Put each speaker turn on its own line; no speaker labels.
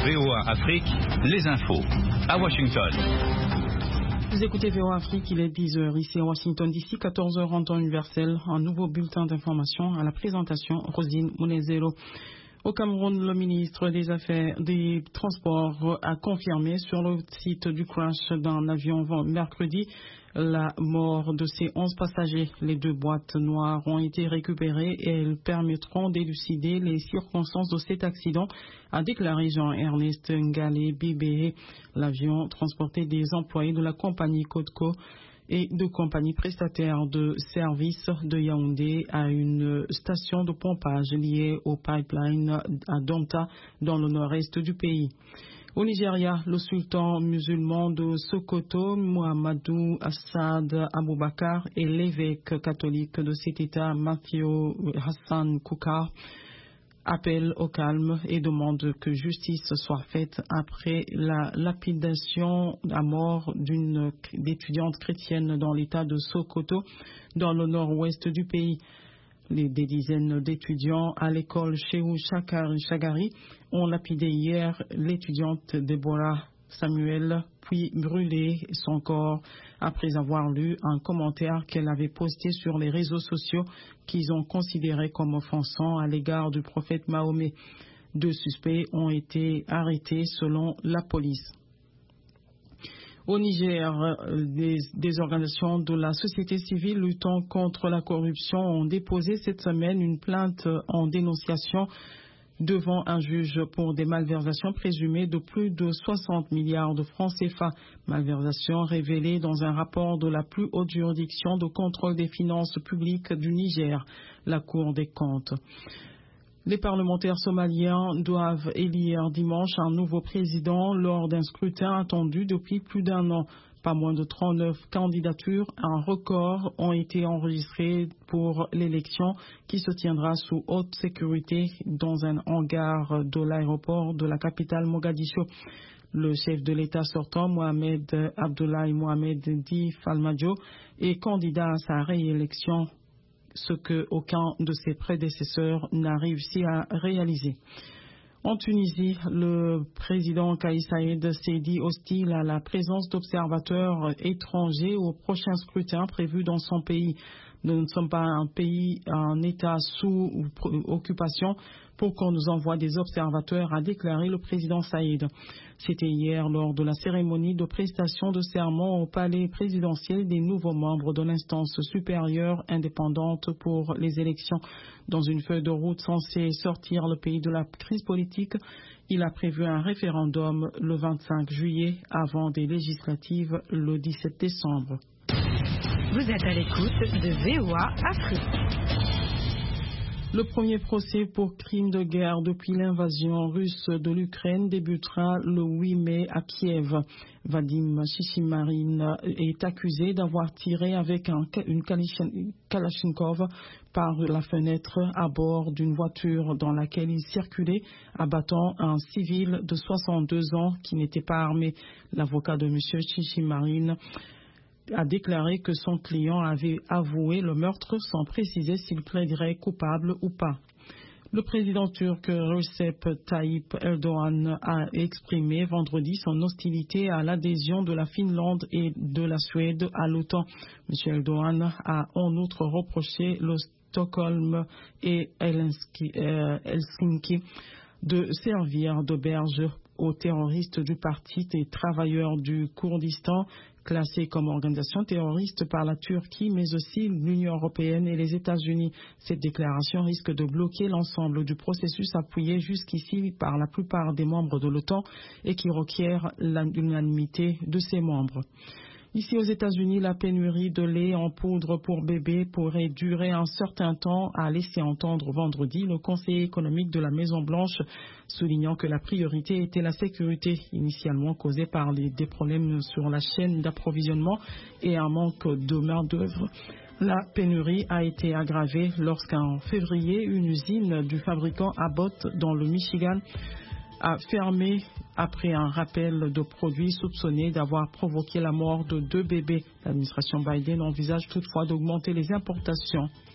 VOA Afrique, les infos. À Washington.
Vous écoutez VOA Afrique, il est 10h ici à Washington DC, 14h en temps universel. Un nouveau bulletin d'information à la présentation, Rosine Munezero. Au Cameroun, le ministre des Affaires des Transports a confirmé sur le site du crash d'un avion mercredi la mort de ces 11 passagers. Les 2 boîtes noires ont été récupérées et elles permettront d'élucider les circonstances de cet accident, a déclaré Jean-Ernest Ngalé Bibé. L'avion transportait des employés de la compagnie Codco et de compagnies prestataires de services de Yaoundé à une station de pompage liée au pipeline à Donta dans le nord-est du pays. Au Nigeria, le sultan musulman de Sokoto, Muhammadu Assad Aboubakar, et l'évêque catholique de cet État, Matthew Hassan Kukar, appellent au calme et demandent que justice soit faite après la lapidation à mort d'une étudiante chrétienne dans l'État de Sokoto, dans le nord-ouest du pays. Des dizaines d'étudiants à l'école Shehu Shagari ont lapidé hier l'étudiante Deborah Samuel, puis brûlé son corps après avoir lu un commentaire qu'elle avait posté sur les réseaux sociaux qu'ils ont considéré comme offensant à l'égard du prophète Mahomet. 2 suspects ont été arrêtés selon la police. Au Niger, des organisations de la société civile luttant contre la corruption ont déposé cette semaine une plainte en dénonciation devant un juge pour des malversations présumées de plus de 60 milliards de francs CFA. Malversations révélées dans un rapport de la plus haute juridiction de contrôle des finances publiques du Niger, la Cour des comptes. Les parlementaires somaliens doivent élire dimanche un nouveau président lors d'un scrutin attendu depuis plus d'1 an. Pas moins de 39 candidatures, un record, ont été enregistrées pour l'élection qui se tiendra sous haute sécurité dans un hangar de l'aéroport de la capitale Mogadiscio. Le chef de l'État sortant, Mohamed Abdoulaye Mohamed Di Falmadio, est candidat à sa réélection, ce que aucun de ses prédécesseurs n'a réussi à réaliser. En Tunisie, le président Kais Saïed s'est dit hostile à la présence d'observateurs étrangers au prochain scrutin prévu dans son pays. Nous ne sommes pas un État sous occupation pour qu'on nous envoie des observateurs, a déclaré le président Saïed. C'était hier lors de la cérémonie de prestation de serment au palais présidentiel des nouveaux membres de l'instance supérieure indépendante pour les élections. Dans une feuille de route censée sortir le pays de la crise politique, il a prévu un référendum le 25 juillet avant des législatives le 17 décembre.
Vous êtes à l'écoute de VOA Afrique.
Le premier procès pour crime de guerre depuis l'invasion russe de l'Ukraine débutera le 8 mai à Kiev. Vadim Shishimarin est accusé d'avoir tiré avec une Kalachnikov par la fenêtre à bord d'une voiture dans laquelle il circulait, abattant un civil de 62 ans qui n'était pas armé. L'avocat de M. Shishimarin a déclaré que son client avait avoué le meurtre sans préciser s'il plaiderait coupable ou pas. Le président turc Recep Tayyip Erdogan a exprimé vendredi son hostilité à l'adhésion de la Finlande et de la Suède à l'OTAN. M. Erdogan a en outre reproché le Stockholm et Helsinki de servir d'auberge aux terroristes du Parti des travailleurs du Kurdistan, classé comme organisation terroriste par la Turquie, mais aussi l'Union européenne et les États-Unis. Cette déclaration risque de bloquer l'ensemble du processus appuyé jusqu'ici par la plupart des membres de l'OTAN et qui requiert l'unanimité de ses membres. Ici aux États-Unis, la pénurie de lait en poudre pour bébés pourrait durer un certain temps, a laissé entendre vendredi le conseiller économique de la Maison-Blanche, soulignant que la priorité était la sécurité, initialement causée par des problèmes sur la chaîne d'approvisionnement et un manque de main-d'œuvre. La pénurie a été aggravée lorsqu'en février, une usine du fabricant Abbott dans le Michigan a fermé après un rappel de produits soupçonnés d'avoir provoqué la mort de 2 bébés. L'administration Biden envisage toutefois d'augmenter les importations.